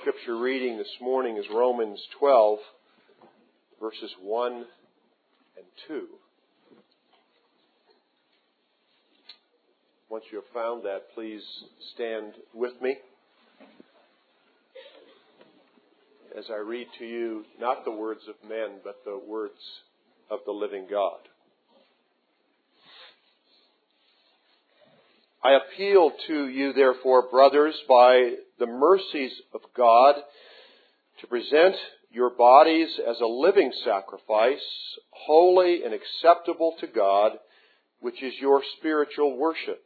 scripture reading this morning is Romans 12, verses 1 and 2. Once you have found that, please stand with me as I read to you not the words of men, but the words of the living God. I appeal to you, therefore, brothers, by the mercies of God, to present your bodies as a living sacrifice, holy and acceptable to God, which is your spiritual worship.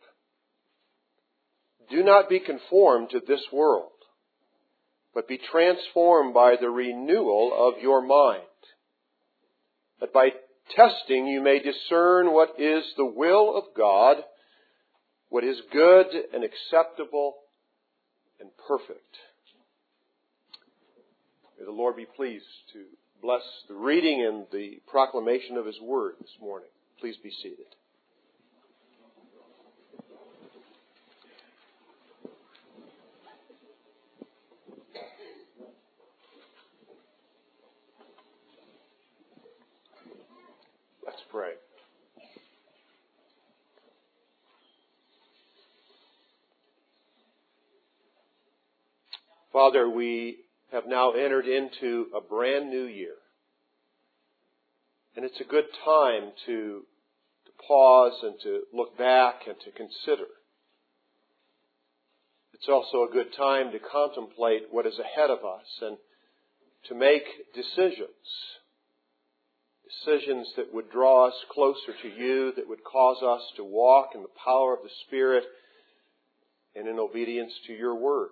Do not be conformed to this world, but be transformed by the renewal of your mind, that by testing you may discern what is the will of God, what is good and acceptable and perfect. May the Lord be pleased to bless the reading and the proclamation of His Word this morning. Please be seated. Let's pray. Father, we have now entered into a brand new year. And it's a good time to pause and to look back and to consider. It's also a good time to contemplate what is ahead of us and to make decisions. Decisions that would draw us closer to you, that would cause us to walk in the power of the Spirit and in obedience to your word.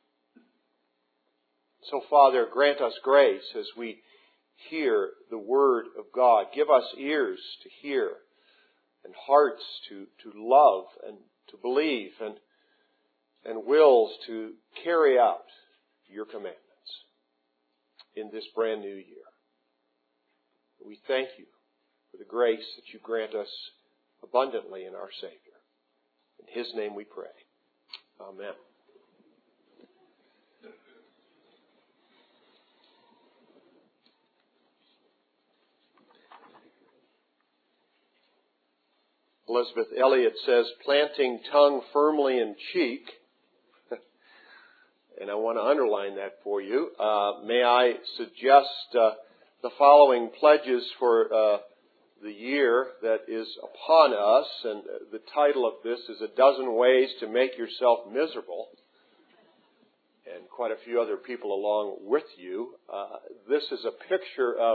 So, Father, grant us grace as we hear the Word of God. Give us ears to hear and hearts to love and to believe and wills to carry out your commandments in this brand new year. We thank you for the grace that you grant us abundantly in our Savior. In His name we pray. Amen. Elizabeth Elliot says, planting tongue firmly in cheek. And I want to underline that for you. May I suggest the following pledges for the year that is upon us. And the title of this is A Dozen Ways to Make Yourself Miserable. And quite a few other people along with you. This is a picture of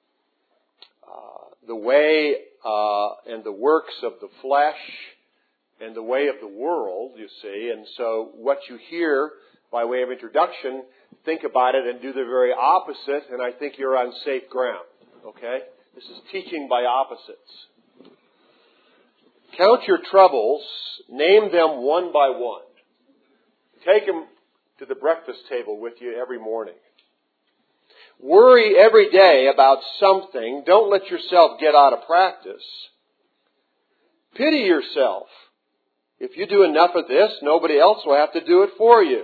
the way and the works of the flesh and the way of the world, you see. And so what you hear by way of introduction, think about it and do the very opposite, and I think you're on safe ground. Okay? This is teaching by opposites. Count your troubles, name them one by one. Take them to the breakfast table with you every morning. Worry every day about something. Don't let yourself get out of practice. Pity yourself. If you do enough of this, nobody else will have to do it for you.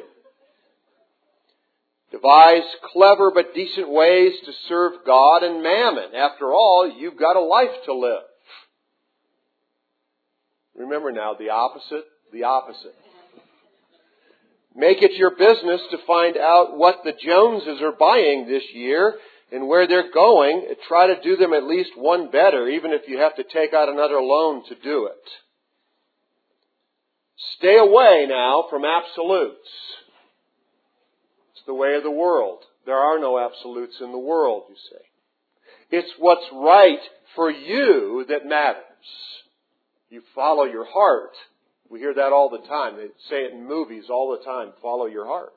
Devise clever but decent ways to serve God and mammon. After all, you've got a life to live. Remember now, the opposite. Make it your business to find out what the Joneses are buying this year and where they're going. Try to do them at least one better, even if you have to take out another loan to do it. Stay away now from absolutes. It's the way of the world. There are no absolutes in the world, you see. It's what's right for you that matters. You follow your heart. We hear that all the time. They say it in movies all the time. Follow your heart.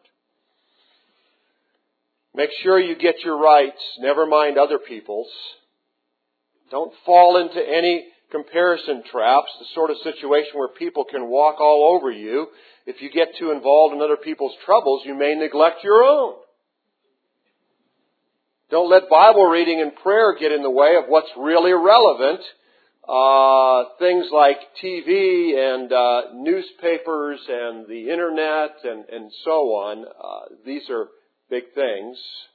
Make sure you get your rights. Never mind other people's. Don't fall into any comparison traps, the sort of situation where people can walk all over you. If you get too involved in other people's troubles, you may neglect your own. Don't let Bible reading and prayer get in the way of what's really relevant. Things like TV and newspapers and the internet and so on. These are big things.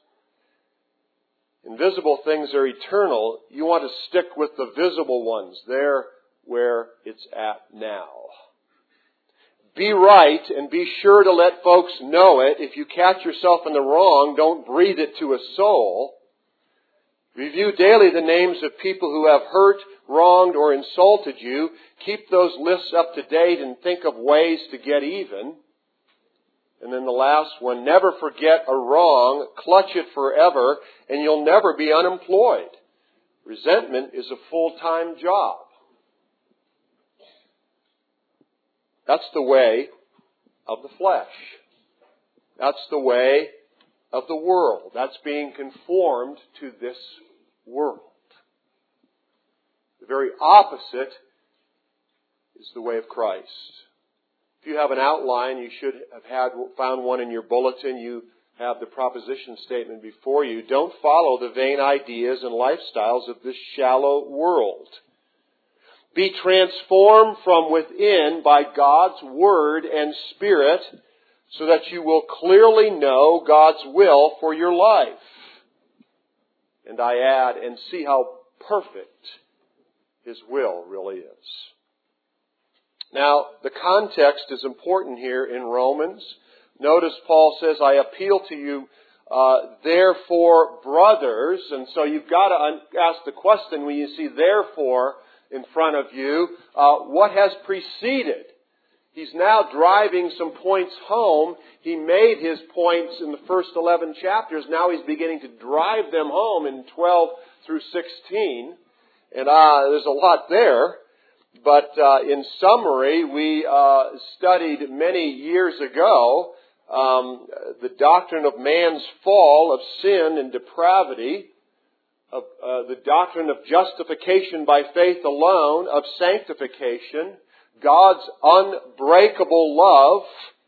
Invisible things are eternal. You want to stick with the visible ones, there where it's at now. Be right and be sure to let folks know it. If you catch yourself in the wrong, don't breathe it to a soul. Review daily the names of people who have hurt, wronged, or insulted you. Keep those lists up to date and think of ways to get even. And then the last one, never forget a wrong, clutch it forever, and you'll never be unemployed. Resentment is a full-time job. That's the way of the flesh. That's the way of the world. That's being conformed to this world. The very opposite is the way of Christ. If you have an outline, you should have found one in your bulletin. You have the proposition statement before you. Don't follow the vain ideas and lifestyles of this shallow world. Be transformed from within by God's Word and Spirit so that you will clearly know God's will for your life. And I add, and see how perfect His will really is. Now, the context is important here in Romans. Notice Paul says, I appeal to you, therefore, brothers. And so you've got to ask the question when you see therefore in front of you, what has preceded? He's now driving some points home. He made his points in the first 11 chapters. Now he's beginning to drive them home in 12 through 16. And there's a lot there. But in summary, we studied many years ago the doctrine of man's fall, of sin and depravity, of the doctrine of justification by faith alone, of sanctification, God's unbreakable love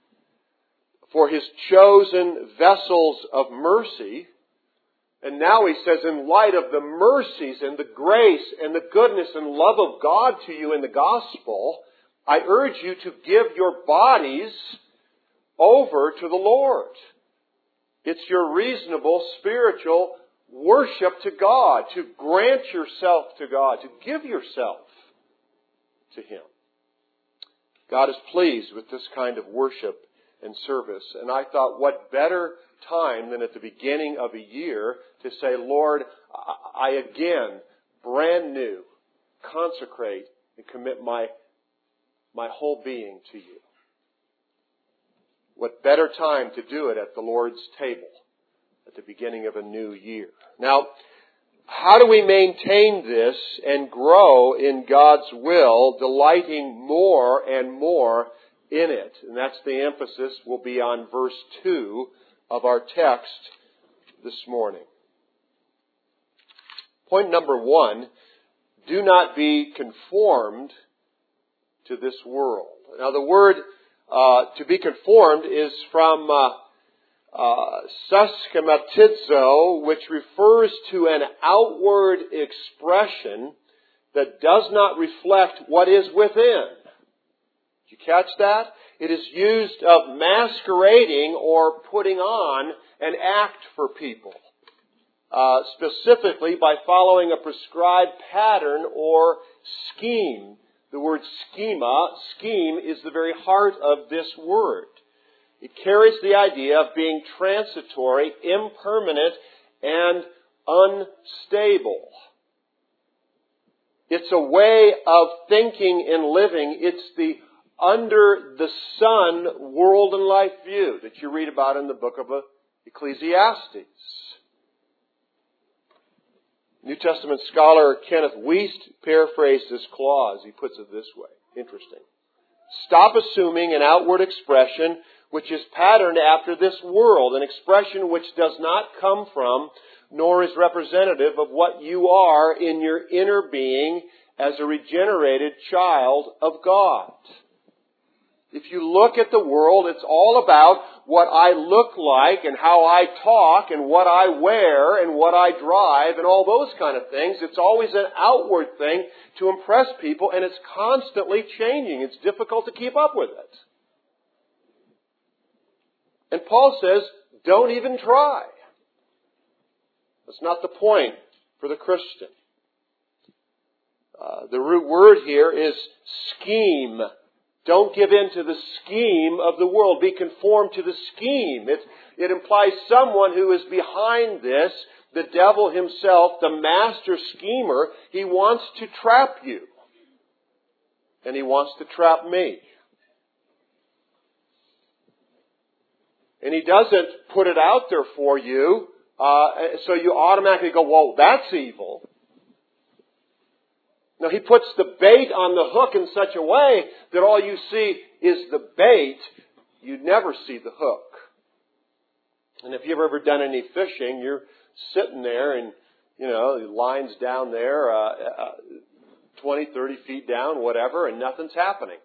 for His chosen vessels of mercy. And now he says, in light of the mercies and the grace and the goodness and love of God to you in the gospel, I urge you to give your bodies over to the Lord. It's your reasonable spiritual worship to God, to grant yourself to God, to give yourself to Him. God is pleased with this kind of worship and service. And I thought, what better time than at the beginning of a year to say, Lord, I again, brand new, consecrate and commit my whole being to you. What better time to do it at the Lord's table at the beginning of a new year. Now, how do we maintain this and grow in God's will, delighting more and more in it? And that's the emphasis will be on verse 2 of our text this morning. Point number 1, do not be conformed to this world. Now the word to be conformed is from suschematizo, which refers to an outward expression that does not reflect what is within. Did you catch that? It is used of masquerading or putting on an act for people, specifically by following a prescribed pattern or scheme. The word scheme is the very heart of this word. It carries the idea of being transitory, impermanent, and unstable. It's a way of thinking and living. It's the under the sun world and life view that you read about in the book of Ecclesiastes. New Testament scholar Kenneth Wuest paraphrased this clause. He puts it this way. Interesting. Stop assuming an outward expression which is patterned after this world, an expression which does not come from nor is representative of what you are in your inner being as a regenerated child of God. If you look at the world, it's all about what I look like and how I talk and what I wear and what I drive and all those kind of things. It's always an outward thing to impress people, and it's constantly changing. It's difficult to keep up with it. And Paul says, don't even try. That's not the point for the Christian. The root word here is scheme. Don't give in to the scheme of the world. Be conformed to the scheme. It implies someone who is behind this, the devil himself, the master schemer. He wants to trap you. And he wants to trap me. And he doesn't put it out there for you, so you automatically go, well, that's evil. No, he puts the bait on the hook in such a way that all you see is the bait. You never see the hook. And if you've ever done any fishing, you're sitting there and, the line's down there, 20, 30 feet down, whatever, and nothing's happening.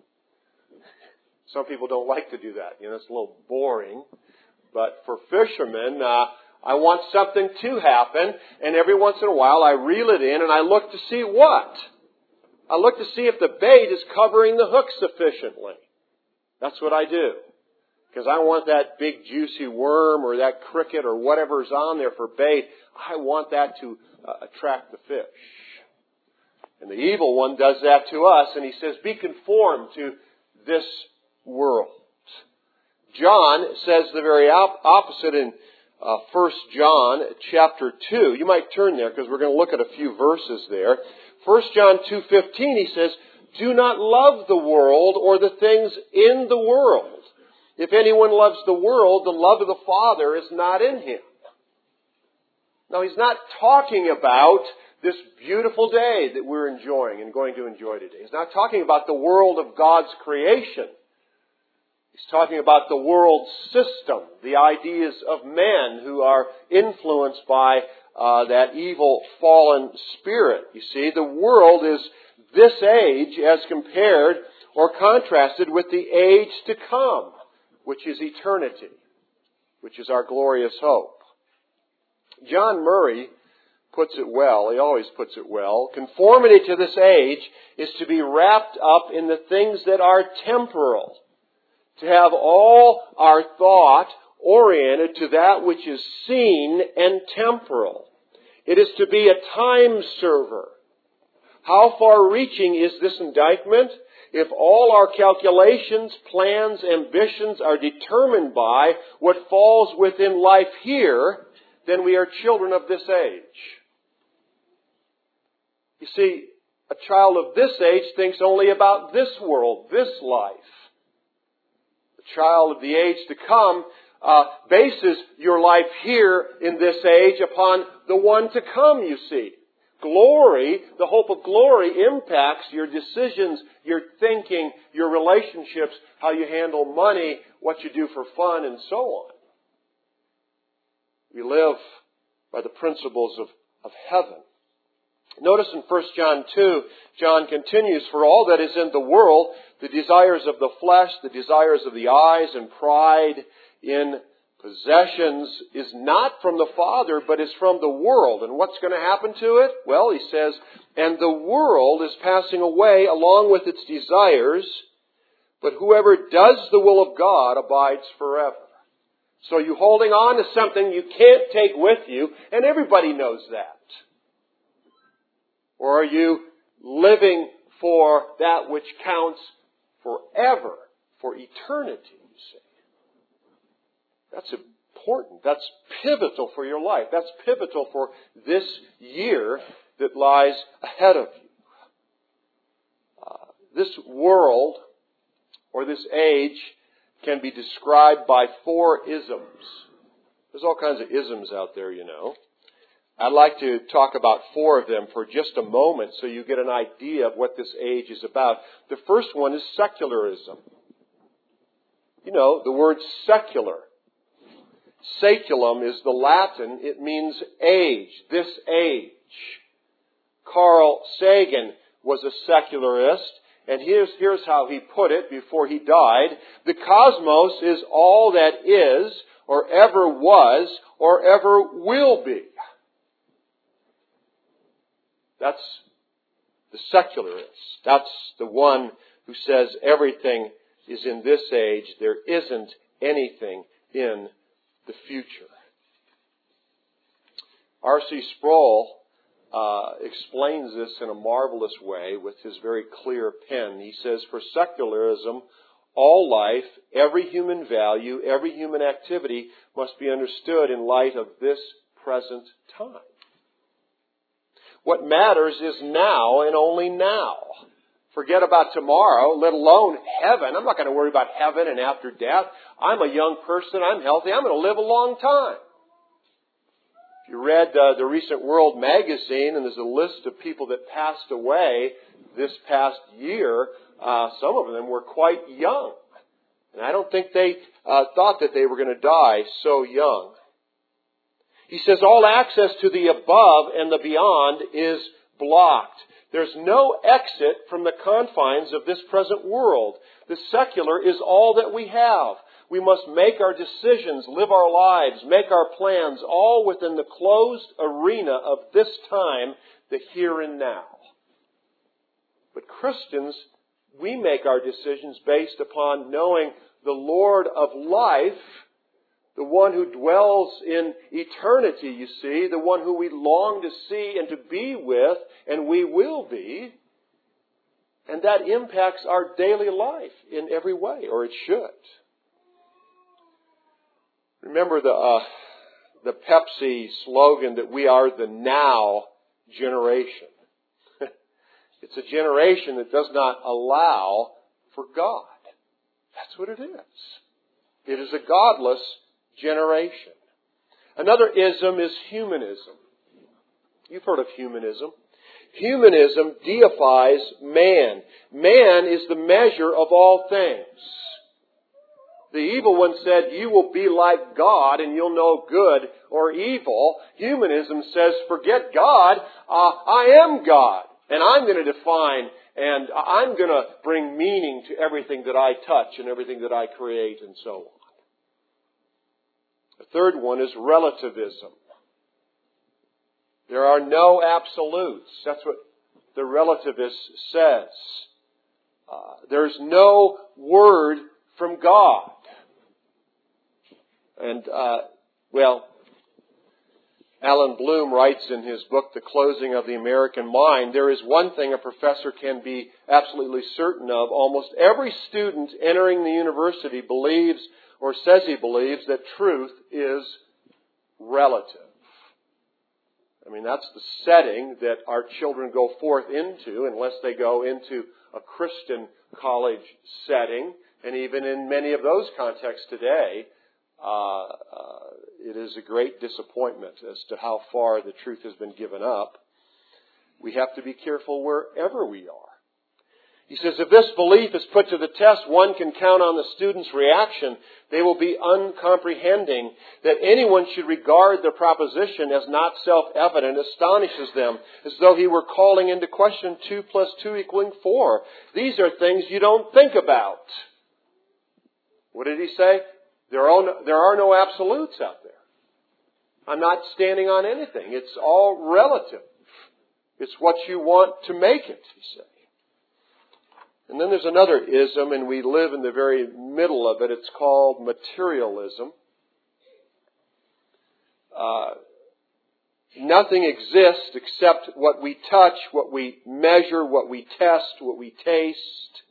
Some people don't like to do that. It's a little boring. But for fishermen, I want something to happen, and every once in a while I reel it in and I look to see what? I look to see if the bait is covering the hook sufficiently. That's what I do. Because I want that big juicy worm or that cricket or whatever's on there for bait, I want that to attract the fish. And the evil one does that to us, and he says, be conformed to this world. John says the very opposite in 1 John chapter 2. You might turn there because we're going to look at a few verses there. 1 John 2:15, he says, do not love the world or the things in the world. If anyone loves the world, the love of the Father is not in him. Now, he's not talking about this beautiful day that we're enjoying and going to enjoy today. He's not talking about the world of God's creation. He's talking about the world system, the ideas of men who are influenced by that evil fallen spirit. You see, the world is this age as compared or contrasted with the age to come, which is eternity, which is our glorious hope. John Murray puts it well. He always puts it well. Conformity to this age is to be wrapped up in the things that are temporal. To have all our thought oriented to that which is seen and temporal. It is to be a time server. How far-reaching is this indictment? If all our calculations, plans, ambitions are determined by what falls within life here, then we are children of this age. You see, a child of this age thinks only about this world, this life. The child of the age to come bases your life here in this age upon the one to come, you see. Glory, the hope of glory, impacts your decisions, your thinking, your relationships, how you handle money, what you do for fun, and so on. We live by the principles of heaven. Notice in 1 John 2, John continues, for all that is in the world, the desires of the flesh, the desires of the eyes, and pride in possessions is not from the Father, but is from the world. And what's going to happen to it? Well, he says, and the world is passing away along with its desires, but whoever does the will of God abides forever. So you holding on to something you can't take with you, and everybody knows that. Or are you living for that which counts forever, for eternity, you see? That's important. That's pivotal for your life. That's pivotal for this year that lies ahead of you. This world, or this age, can be described by 4 isms. There's all kinds of isms out there, you know. I'd like to talk about 4 of them for just a moment so you get an idea of what this age is about. The first one is secularism. You know, the word secular. Saeculum is the Latin. It means age, this age. Carl Sagan was a secularist, and here's how he put it before he died. The cosmos is all that is, or ever was, or ever will be. That's the secularist. That's the one who says everything is in this age. There isn't anything in the future. R.C. Sproul explains this in a marvelous way with his very clear pen. He says, for secularism, all life, every human value, every human activity must be understood in light of this present time. What matters is now and only now. Forget about tomorrow, let alone heaven. I'm not going to worry about heaven and after death. I'm a young person. I'm healthy. I'm going to live a long time. If you read the recent World magazine, and there's a list of people that passed away this past year, some of them were quite young. And I don't think they thought that they were going to die so young. He says all access to the above and the beyond is blocked. There's no exit from the confines of this present world. The secular is all that we have. We must make our decisions, live our lives, make our plans, all within the closed arena of this time, the here and now. But Christians, we make our decisions based upon knowing the Lord of life, the one who dwells in eternity, you see, the one who we long to see and to be with, and we will be. And that impacts our daily life in every way, or it should. Remember the Pepsi slogan that we are the now generation. It's a generation that does not allow for God. That's what it is. It is a godless generation. Another ism is humanism. You've heard of humanism. Humanism deifies man. Man is the measure of all things. The evil one said, you will be like God and you'll know good or evil. Humanism says, forget God, I am God. And I'm going to define and I'm going to bring meaning to everything that I touch and everything that I create and so on. The third one is relativism. There are no absolutes. That's what the relativist says. There's no word from God. And, Alan Bloom writes in his book, The Closing of the American Mind, there is one thing a professor can be absolutely certain of. Almost every student entering the university believes or says he believes that truth is relative. I mean, that's the setting that our children go forth into unless they go into a Christian college setting. And even in many of those contexts today, it is a great disappointment as to how far the truth has been given up. We have to be careful wherever we are. He says, if this belief is put to the test, one can count on the student's reaction. They will be uncomprehending. That anyone should regard the proposition as not self-evident astonishes them, as though he were calling into question 2 + 2 = 4. These are things you don't think about. What did he say? There are no absolutes out there. I'm not standing on anything. It's all relative. It's what you want to make it, he said. And then there's another ism, and we live in the very middle of it. It's called materialism. Nothing exists except what we touch, what we measure, what we test, what we taste.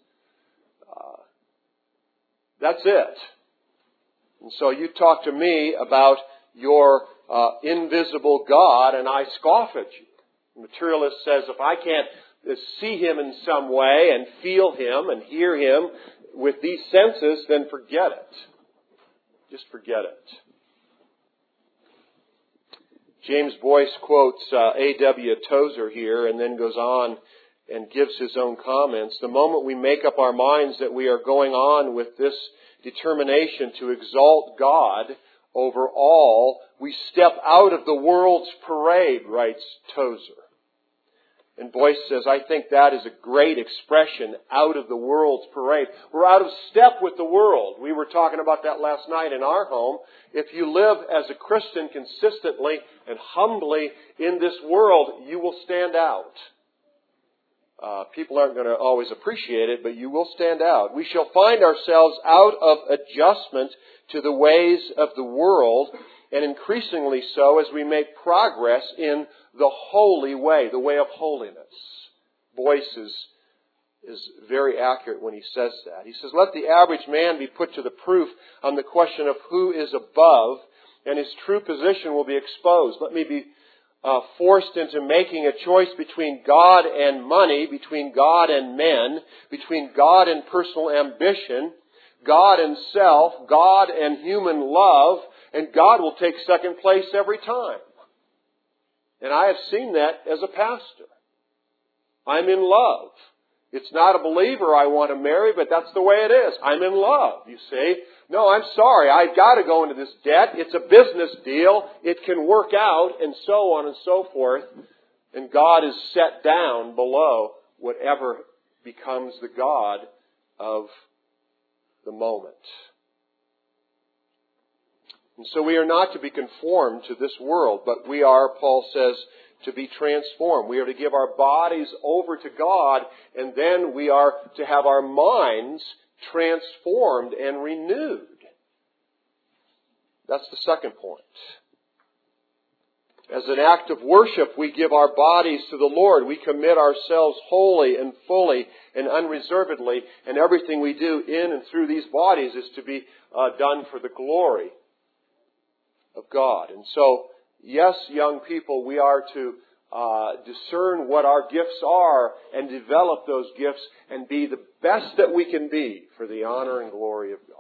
That's it. And so you talk to me about your invisible God, and I scoff at you. The materialist says, if I can't see Him in some way and feel Him and hear Him with these senses, then forget it. Just forget it. James Boyce quotes A.W. Tozer here and then goes on and gives his own comments. The moment we make up our minds that we are going on with this determination to exalt God over all, we step out of the world's parade, writes Tozer. And Boyce says, I think that is a great expression, out of the world's parade. We're out of step with the world. We were talking about that last night in our home. If you live as a Christian consistently and humbly in this world, you will stand out. People aren't going to always appreciate it, but you will stand out. We shall find ourselves out of adjustment to the ways of the world, and increasingly so as we make progress in the holy way, the way of holiness. Boyce is very accurate when he says that. He says, let the average man be put to the proof on the question of who is above, and his true position will be exposed. Let me be forced into making a choice between God and money, between God and men, between God and personal ambition, God and self, God and human love, and God will take second place every time. And I have seen that as a pastor. I'm in love. It's not a believer I want to marry, but that's the way it is. I'm in love, you see. No, I'm sorry. I've got to go into this debt. It's a business deal. It can work out, and so on and so forth. And God is set down below whatever becomes the God of the moment. And so we are not to be conformed to this world, but we are, Paul says, to be transformed. We are to give our bodies over to God, and then we are to have our minds transformed and renewed. That's the second point. As an act of worship, we give our bodies to the Lord. We commit ourselves wholly and fully and unreservedly, and everything we do in and through these bodies is to be done for the glory of God. And so, yes, young people, we are to discern what our gifts are and develop those gifts and be the best that we can be for the honor and glory of God.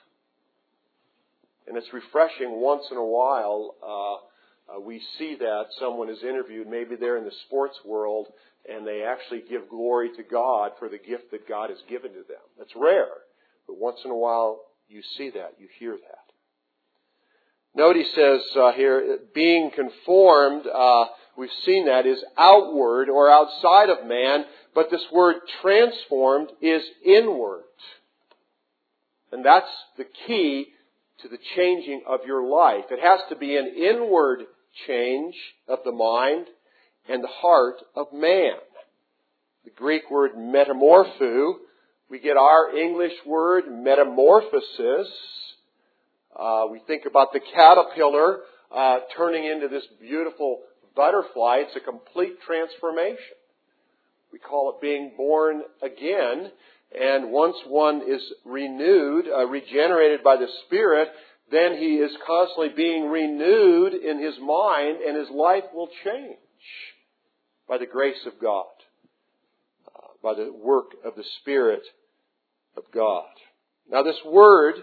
And it's refreshing once in a while. We see that someone is interviewed, maybe they're in the sports world, and they actually give glory to God for the gift that God has given to them. That's rare, but once in a while you see that, you hear that. Note he says here, being conformed, we've seen that, is outward or outside of man, but this word transformed is inward. And that's the key to the changing of your life. It has to be an inward change of the mind and the heart of man. The Greek word metamorpho, we get our English word metamorphosis. We think about the caterpillar turning into this beautiful butterfly. It's a complete transformation. We call it being born again. And once one is renewed, regenerated by the Spirit, then he is constantly being renewed in his mind, and his life will change by the grace of God, by the work of the Spirit of God. Now this word,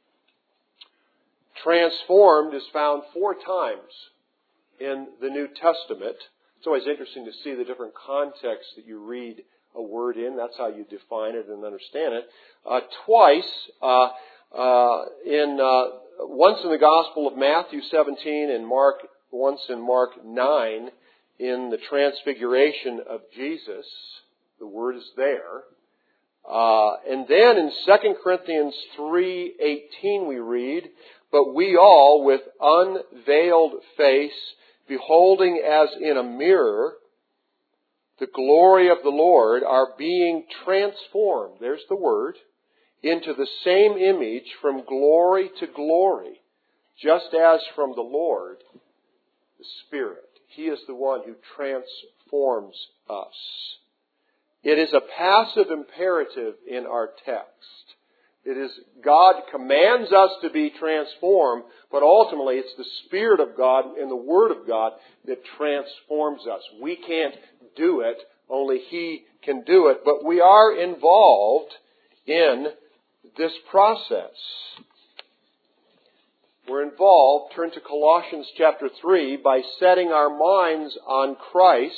transformed, is found 4 times in the New Testament. It's always interesting to see the different contexts that you read a word in. That's how you define it and understand it. Twice, once in the Gospel of Matthew 17 and once in Mark 9, in the Transfiguration of Jesus. The word is there. And then in 2 Corinthians 3:18 we read, but we all with unveiled face, beholding as in a mirror the glory of the Lord, are being transformed, there's the word, into the same image from glory to glory, just as from the Lord, the Spirit. He is the one who transforms us. It is a passive imperative in our text. It is God commands us to be transformed, but ultimately it's the Spirit of God and the Word of God that transforms us. We can't do it, only He can do it, but we are involved in this process. We're involved, turn to Colossians chapter 3, by setting our minds on Christ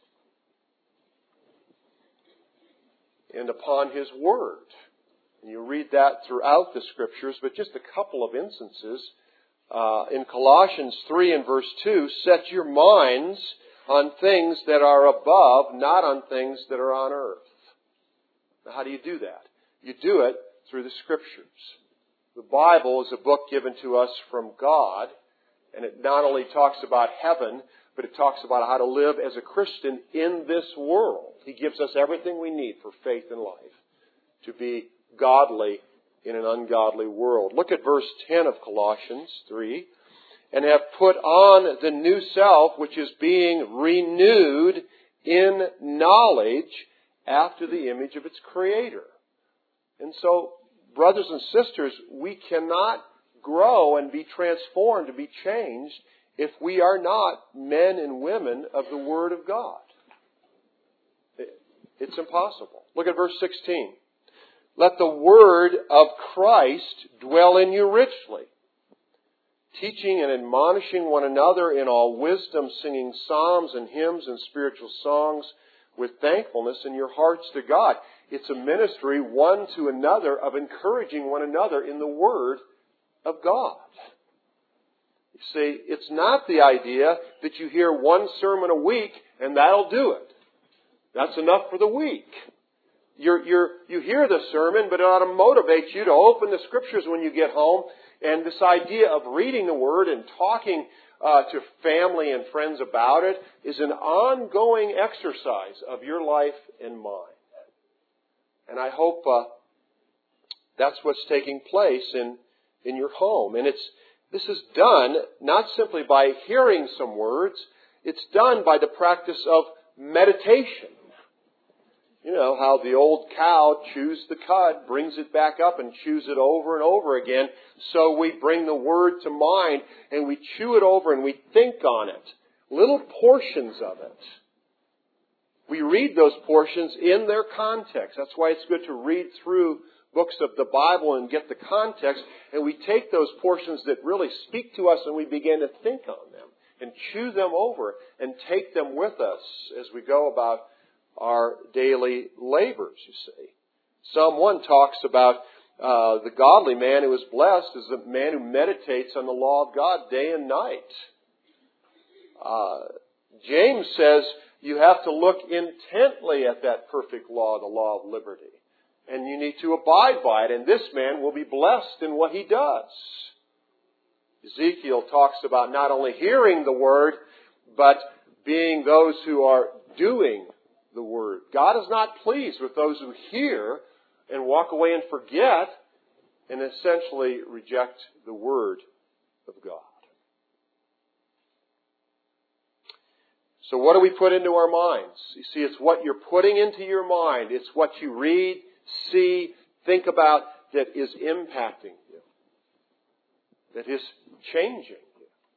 and upon His Word. And you read that throughout the Scriptures, but just a couple of instances. In Colossians 3 and verse 2, set your minds on things that are above, not on things that are on earth. Now, how do you do that? You do it through the Scriptures. The Bible is a book given to us from God, And it not only talks about heaven, but it talks about how to live as a Christian in this world. He gives us everything we need for faith and life, to be godly in an ungodly world. Look at verse 10 of Colossians 3. And have put on the new self, which is being renewed in knowledge after the image of its Creator. And so, brothers and sisters, we cannot grow and be transformed, to be changed, if we are not men and women of the Word of God. It's impossible. Look at verse 16. Let the Word of Christ dwell in you richly, teaching and admonishing one another in all wisdom, singing psalms and hymns and spiritual songs with thankfulness in your hearts to God. It's a ministry one to another of encouraging one another in the Word of God. You see, it's not the idea that you hear one sermon a week and that'll do it. That's enough for the week. You hear the sermon, but it ought to motivate you to open the Scriptures when you get home. And this idea of reading the Word and talking to family and friends about it is an ongoing exercise of your life and mine. And I hope that's what's taking place in your home. And this is done not simply by hearing some words, it's done by the practice of meditation. You know how the old cow chews the cud, brings it back up and chews it over and over again. So we bring the Word to mind and we chew it over and we think on it. Little portions of it. We read those portions in their context. That's why it's good to read through books of the Bible and get the context. And we take those portions that really speak to us and we begin to think on them and chew them over and take them with us as we go about our daily labors, you see. Psalm 1 talks about the godly man who is blessed is the man who meditates on the law of God day and night. James says you have to look intently at that perfect law, the law of liberty. And you need to abide by it, and this man will be blessed in what he does. Ezekiel talks about not only hearing the Word, but being those who are doing the Word. God is not pleased with those who hear and walk away and forget and essentially reject the Word of God. So what do we put into our minds? You see, it's what you're putting into your mind. It's what you read, see, think about that is impacting you, that is changing you.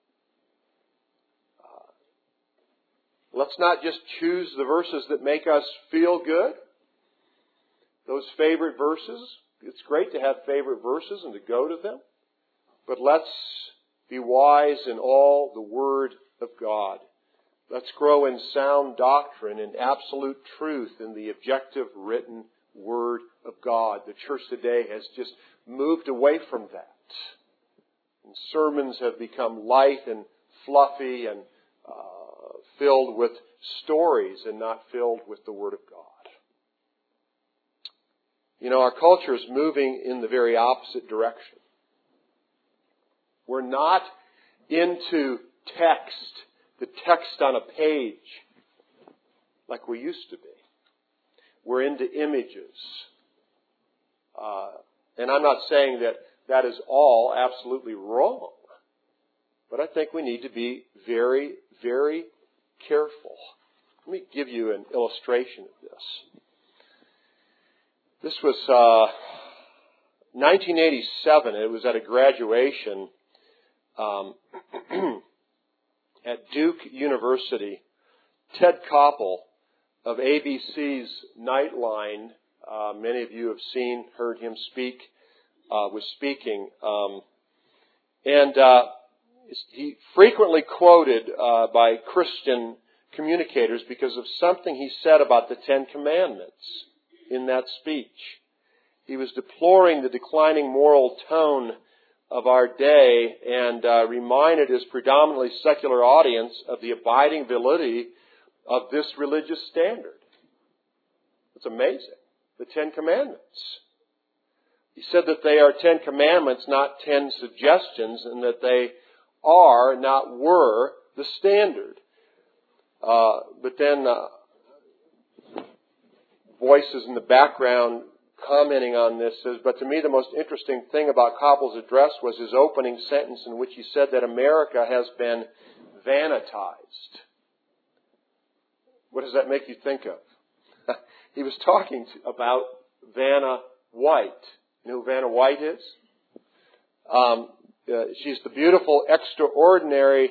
Let's not just choose the verses that make us feel good. Those favorite verses. It's great to have favorite verses and to go to them. But let's be wise in all the Word of God. Let's grow in sound doctrine and absolute truth in the objective written Word of God. The church today has just moved away from that. And sermons have become light and fluffy and filled with stories and not filled with the Word of God. You know, our culture is moving in the very opposite direction. We're not into text, the text on a page, like we used to be. We're into images. And I'm not saying that that is all absolutely wrong. But I think we need to be very, very careful. Let me give you an illustration of this. This was 1987. It was at a graduation at Duke University. Ted Koppel of ABC's Nightline, many of you have heard him speak, was speaking. And he frequently quoted by Christian communicators because of something he said about the Ten Commandments in that speech. He was deploring the declining moral tone of our day and reminded his predominantly secular audience of the abiding validity of this religious standard. It's amazing. The Ten Commandments. He said that they are 10 commandments, not 10 suggestions, and that they are, not were, the standard. But then voices in the background commenting on this says, but to me the most interesting thing about Koppel's address was his opening sentence in which he said that America has been vanitized. What does that make you think of? He was talking about Vanna White. You know who Vanna White is? She's the beautiful, extraordinarily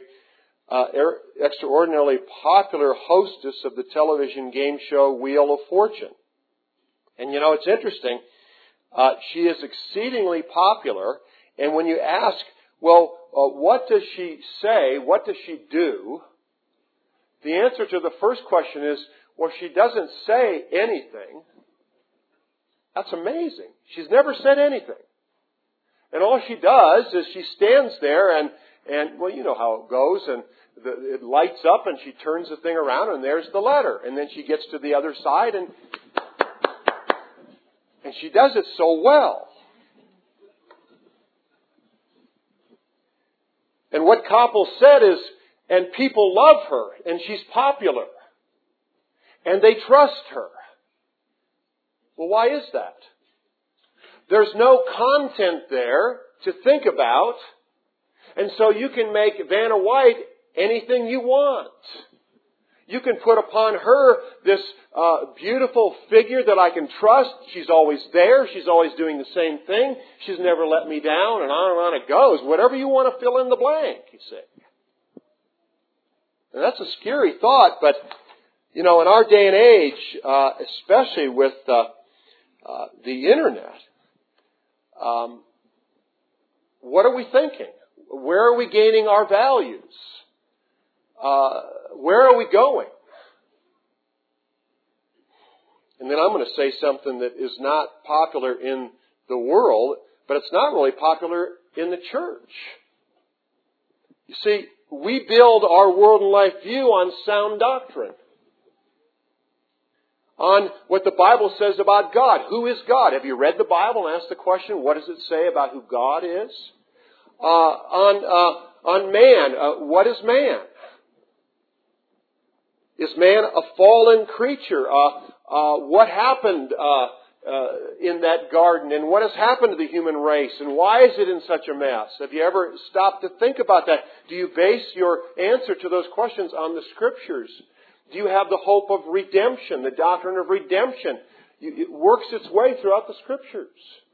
popular hostess of the television game show Wheel of Fortune. And you know, it's interesting. She is exceedingly popular. And when you ask, well, what does she say? What does she do? The answer to the first question is, well, she doesn't say anything. That's amazing. She's never said anything. And all she does is she stands there and well, you know how it goes, and it lights up and she turns the thing around and there's the letter. And then she gets to the other side and she does it so well. And what Koppel said is, and people love her, and she's popular, and they trust her. Well, why is that? There's no content there to think about, and so you can make Vanna White anything you want. You can put upon her this beautiful figure that I can trust. She's always there. She's always doing the same thing. She's never let me down, and on it goes. Whatever you want to fill in the blank, you see. And that's a scary thought, but, you know, in our day and age, especially with the Internet, what are we thinking? Where are we gaining our values? Where are we going? And then I'm going to say something that is not popular in the world, but it's not really popular in the church. You see, we build our world and life view on sound doctrine. On what the Bible says about God. Who is God? Have you read the Bible and asked the question, what does it say about who God is? On man, what is man? Is man a fallen creature? What happened in that garden? And what has happened to the human race? And why is it in such a mess? Have you ever stopped to think about that? Do you base your answer to those questions on the Scriptures? Do you have the hope of redemption, the doctrine of redemption? It works its way throughout the Scriptures.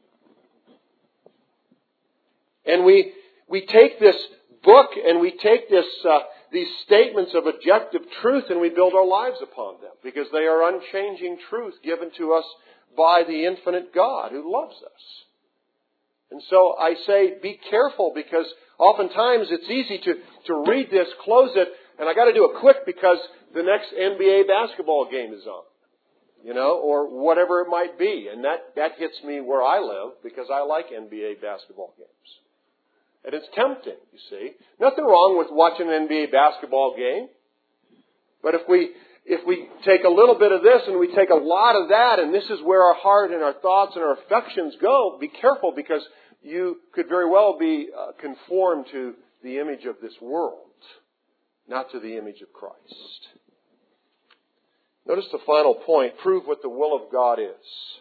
And we take this book and we take these statements of objective truth and we build our lives upon them because they are unchanging truth given to us by the infinite God who loves us. And so I say be careful because oftentimes it's easy to read this, close it, and I got to do it quick because the next NBA basketball game is on, you know, or whatever it might be. And that hits me where I live because I like NBA basketball games. And it's tempting, you see. Nothing wrong with watching an NBA basketball game. But if we take a little bit of this and we take a lot of that, and this is where our heart and our thoughts and our affections go, be careful because you could very well be conformed to the image of this world, not to the image of Christ. Notice the final point, prove what the will of God is.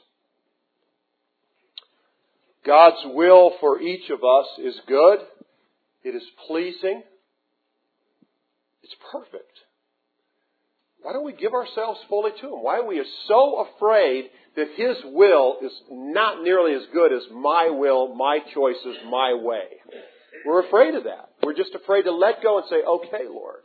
God's will for each of us is good. It is pleasing. It's perfect. Why don't we give ourselves fully to Him? Why are we so afraid that His will is not nearly as good as my will, my choices, my way? We're afraid of that. We're just afraid to let go and say, okay, Lord.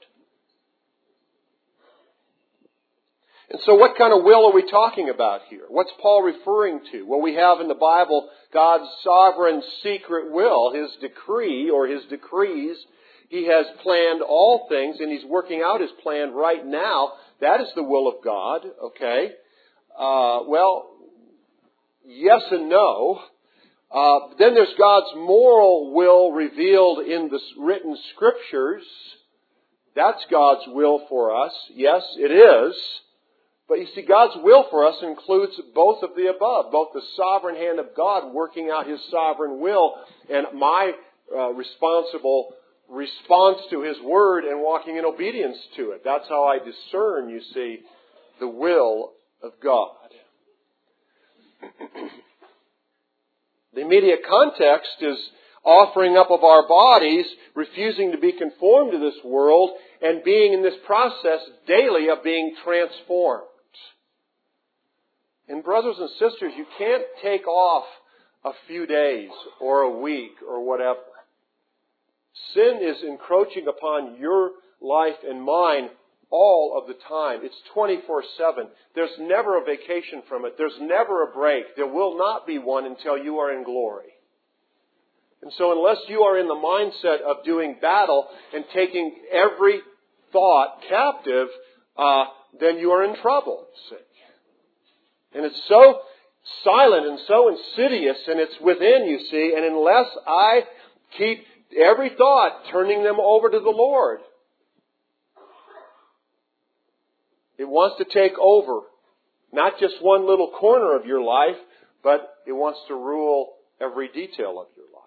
And so what kind of will are we talking about here? What's Paul referring to? Well, we have in the Bible God's sovereign secret will, His decree or His decrees. He has planned all things and He's working out His plan right now. That is the will of God, okay? Well, yes and no. Then there's God's moral will revealed in the written Scriptures. That's God's will for us. Yes, it is. But you see, God's will for us includes both of the above, both the sovereign hand of God working out His sovereign will and my responsible response to His Word and walking in obedience to it. That's how I discern, you see, the will of God. The immediate context is offering up of our bodies, refusing to be conformed to this world, and being in this process daily of being transformed. And brothers and sisters, you can't take off a few days or a week or whatever. Sin is encroaching upon your life and mine all of the time. It's 24/7. There's never a vacation from it. There's never a break. There will not be one until you are in glory. And so unless you are in the mindset of doing battle and taking every thought captive, then you are in trouble. See? And it's so silent and so insidious, and it's within, you see, and unless I keep every thought turning them over to the Lord, it wants to take over not just one little corner of your life, but it wants to rule every detail of your life.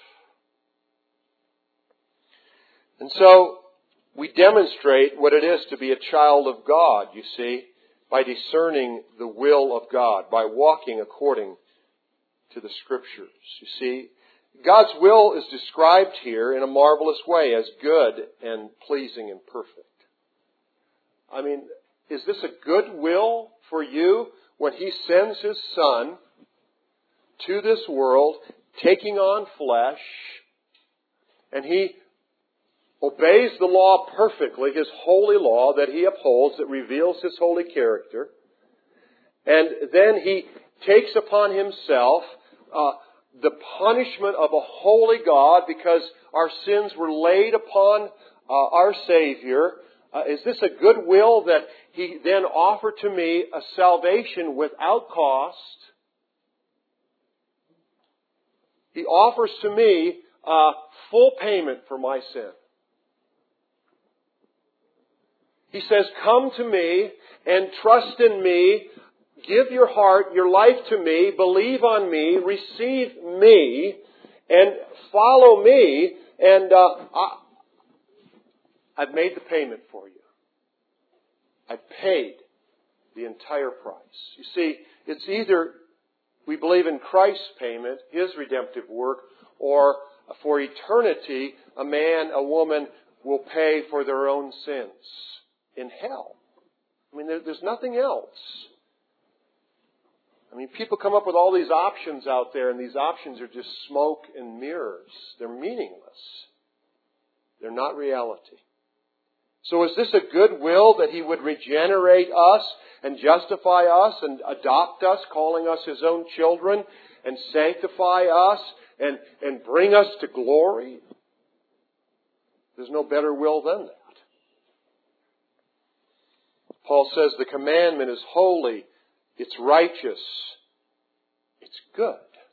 And so we demonstrate what it is to be a child of God, you see, by discerning the will of God, by walking according to the Scriptures. You see, God's will is described here in a marvelous way as good and pleasing and perfect. I mean, is this a good will for you when He sends His Son to this world, taking on flesh, and He obeys the law perfectly, His holy law that He upholds, that reveals His holy character, and then He takes upon Himself the punishment of a holy God because our sins were laid upon our Savior? Is this a good will that He then offered to me a salvation without cost? He offers to me full payment for my sin. He says, come to me and trust in me. Give your heart, your life to me. Believe on me. Receive me. And follow me. And I've made the payment for you. I've paid the entire price. You see, it's either we believe in Christ's payment, His redemptive work, or for eternity, a man, a woman will pay for their own sins in hell. I mean, there's nothing else. I mean, people come up with all these options out there, and these options are just smoke and mirrors. They're meaningless. They're not reality. So is this a good will that He would regenerate us and justify us and adopt us, calling us His own children, and sanctify us and bring us to glory? There's no better will than that. Paul says the commandment is holy, it's righteous, it's good.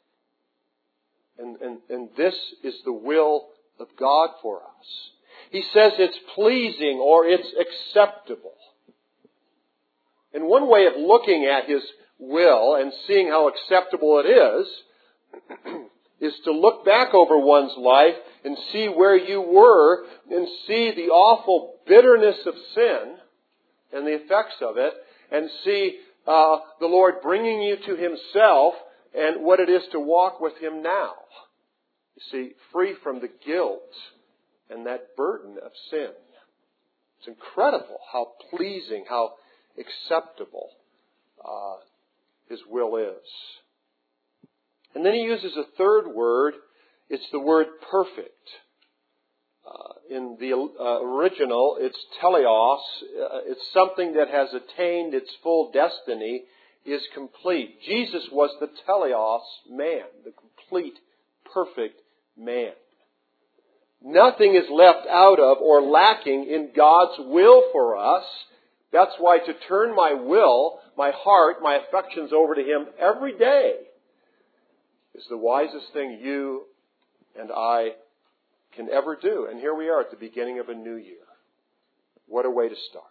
And this is the will of God for us. He says it's pleasing or it's acceptable. And one way of looking at His will and seeing how acceptable it is to look back over one's life and see where you were and see the awful bitterness of sin and the effects of it, and see the Lord bringing you to Himself and what it is to walk with Him now. You see, free from the guilt and that burden of sin. It's incredible how pleasing, how acceptable His will is. And then He uses a third word. It's the word perfect. In the original, it's teleos. It's something that has attained its full destiny, is complete. Jesus was the teleos man, the complete, perfect man. Nothing is left out of or lacking in God's will for us. That's why to turn my will, my heart, my affections over to Him every day is the wisest thing you and I can ever do. And here we are at the beginning of a new year. What a way to start.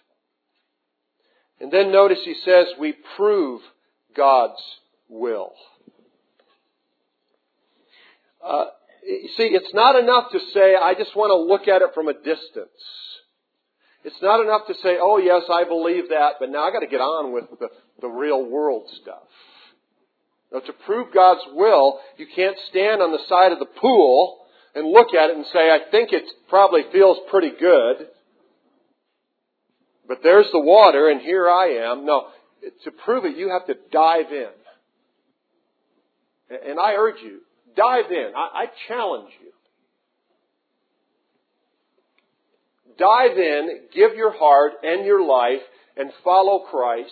And then notice he says we prove God's will. see, it's not enough to say, I just want to look at it from a distance. It's not enough to say, oh yes, I believe that, but now I got to get on with the real world stuff. Now, to prove God's will, you can't stand on the side of the pool and look at it and say, I think it probably feels pretty good, but there's the water and here I am. No, to prove it, you have to dive in. And I urge you, dive in. I challenge you. Dive in, give your heart and your life, and follow Christ.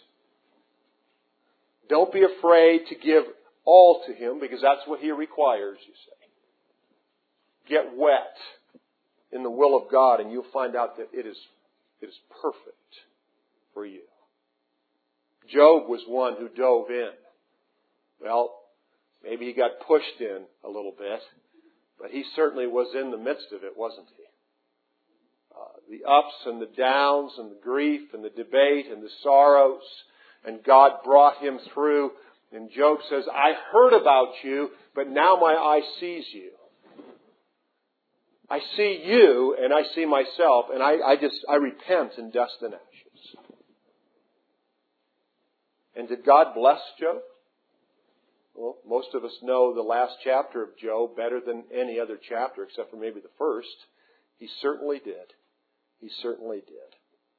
Don't be afraid to give all to Him, because that's what He requires, you say. Get wet in the will of God, and you'll find out that it is perfect for you. Job was one who dove in. Well, maybe he got pushed in a little bit, but he certainly was in the midst of it, wasn't he? The ups and the downs and the grief and the debate and the sorrows, and God brought him through. And Job says, I heard about you, but now my eye sees you. I see you and I see myself, and I repent in dust and ashes. And did God bless Job? Well, most of us know the last chapter of Job better than any other chapter, except for maybe the first. He certainly did. He certainly did.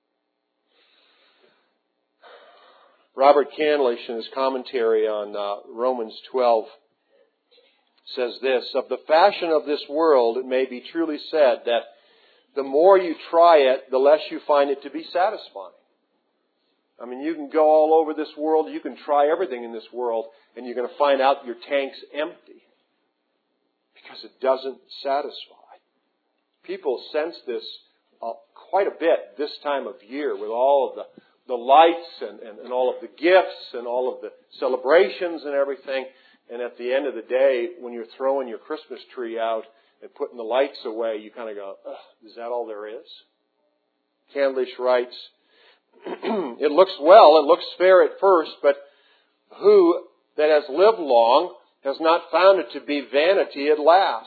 Robert Candlish, in his commentary on Romans 12, says this: of the fashion of this world, it may be truly said that the more you try it, the less you find it to be satisfying. I mean, you can go all over this world, you can try everything in this world, and you're going to find out your tank's empty because it doesn't satisfy. People sense this quite a bit this time of year with all of the lights and all of the gifts and all of the celebrations and everything. And at the end of the day, when you're throwing your Christmas tree out and putting the lights away, you kind of go, is that all there is? Candlish writes, it looks well, it looks fair at first, but who that has lived long has not found it to be vanity at last.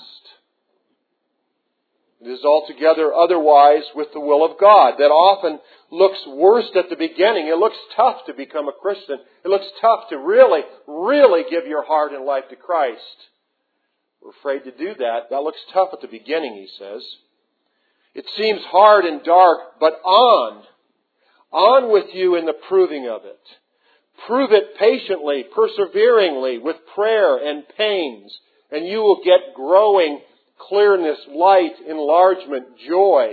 It is altogether otherwise with the will of God. That often looks worst at the beginning. It looks tough to become a Christian. It looks tough to really, really give your heart and life to Christ. We're afraid to do that. That looks tough at the beginning, he says. It seems hard and dark, but on with you in the proving of it. Prove it patiently, perseveringly, with prayer and pains, and you will get growing clearness, light, enlargement, joy.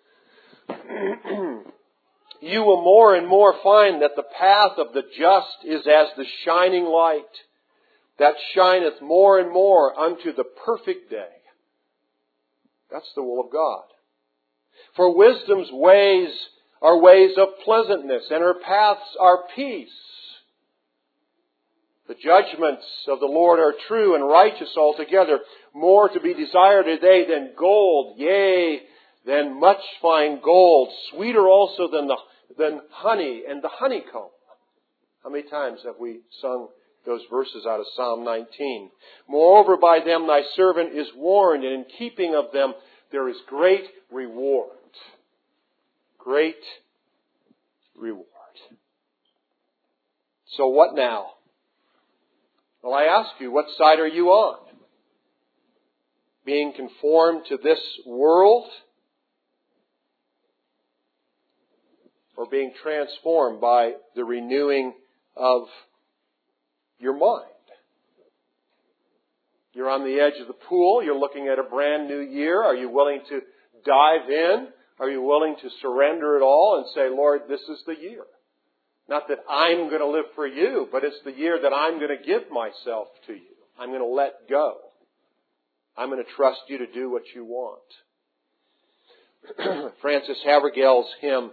You will more and more find that the path of the just is as the shining light that shineth more and more unto the perfect day. That's the will of God. For wisdom's ways are ways of pleasantness, and her paths are peace. The judgments of the Lord are true and righteous altogether, more to be desired are they than gold, yea, than much fine gold, sweeter also than honey and the honeycomb. How many times have we sung those verses out of Psalm 19? Moreover, by them thy servant is warned, and in keeping of them there is great reward. Great reward. So what now? Well, I ask you, what side are you on? Being conformed to this world, or being transformed by the renewing of your mind? You're on the edge of the pool. You're looking at a brand new year. Are you willing to dive in? Are you willing to surrender it all and say, Lord, this is the year? Not that I'm going to live for you, but it's the year that I'm going to give myself to you. I'm going to let go. I'm going to trust you to do what you want. Francis Havergal's hymn,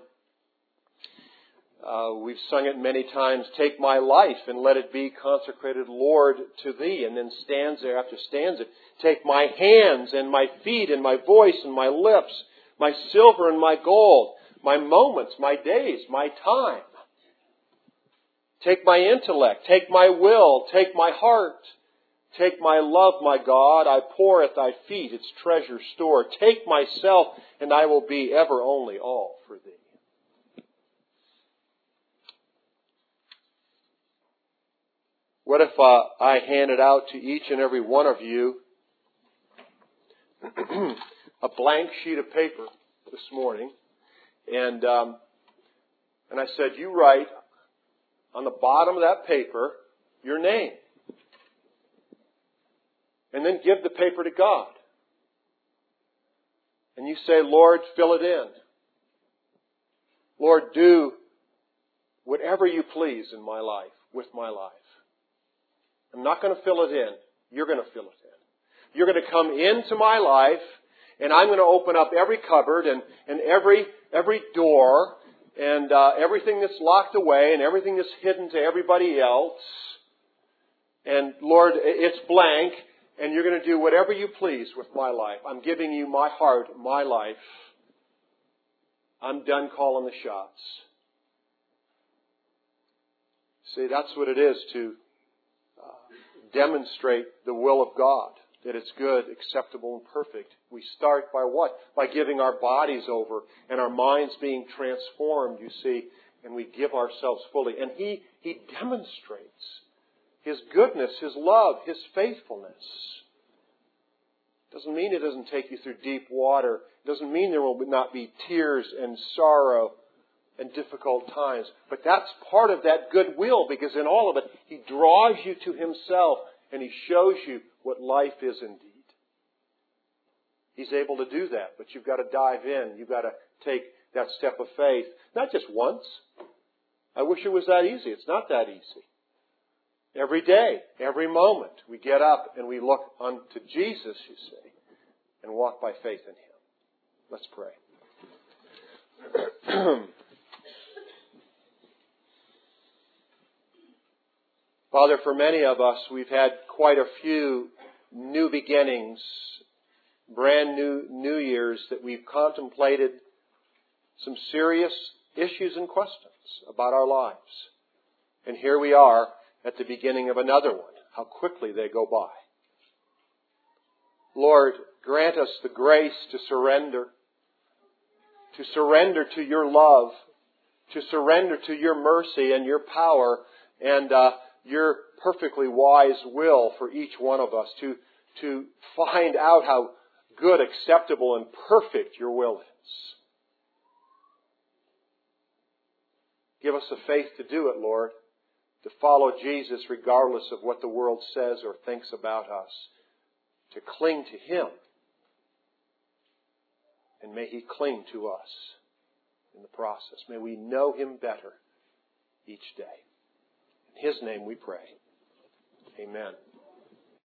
we've sung it many times, take my life and let it be consecrated, Lord, to thee. And then stanza after stanza, take my hands and my feet and my voice and my lips, my silver and my gold, my moments, my days, my time. Take my intellect, take my will, take my heart, Take my love, my God, I pour at thy feet its treasure store. Take myself, and I will be ever only all for thee. What if I handed out to each and every one of you a blank sheet of paper this morning, and I said, you write on the bottom of that paper your name. And then give the paper to God. And you say, Lord, fill it in. Lord, do whatever you please in my life, with my life. I'm not going to fill it in. You're going to fill it in. You're going to come into my life, and I'm going to open up every cupboard and every door and everything that's locked away and everything that's hidden to everybody else. And Lord, it's blank. And you're going to do whatever you please with my life. I'm giving you my heart, my life. I'm done calling the shots. See, that's what it is to demonstrate the will of God. That it's good, acceptable, and perfect. We start by what? By giving our bodies over and our minds being transformed, you see. And we give ourselves fully. And He demonstrates His goodness, His love, His faithfulness. Doesn't mean it doesn't take you through deep water. Doesn't mean there will not be tears and sorrow and difficult times. But that's part of that goodwill, because in all of it, He draws you to Himself and He shows you what life is indeed. He's able to do that, but you've got to dive in. You've got to take that step of faith. Not just once. I wish it was that easy. It's not that easy. Every day, every moment, we get up and we look unto Jesus, you see, and walk by faith in Him. Let's pray. Father, for many of us, we've had quite a few new beginnings, brand new years that we've contemplated some serious issues and questions about our lives. And here we are at the beginning of another one. How quickly they go by. Lord, grant us the grace to surrender to your love, to surrender to your mercy and your power and your perfectly wise will for each one of us, to find out how good, acceptable, and perfect your will is. Give us the faith to do it, Lord, to follow Jesus regardless of what the world says or thinks about us, to cling to Him. And may He cling to us in the process. May we know Him better each day. In His name we pray. Amen.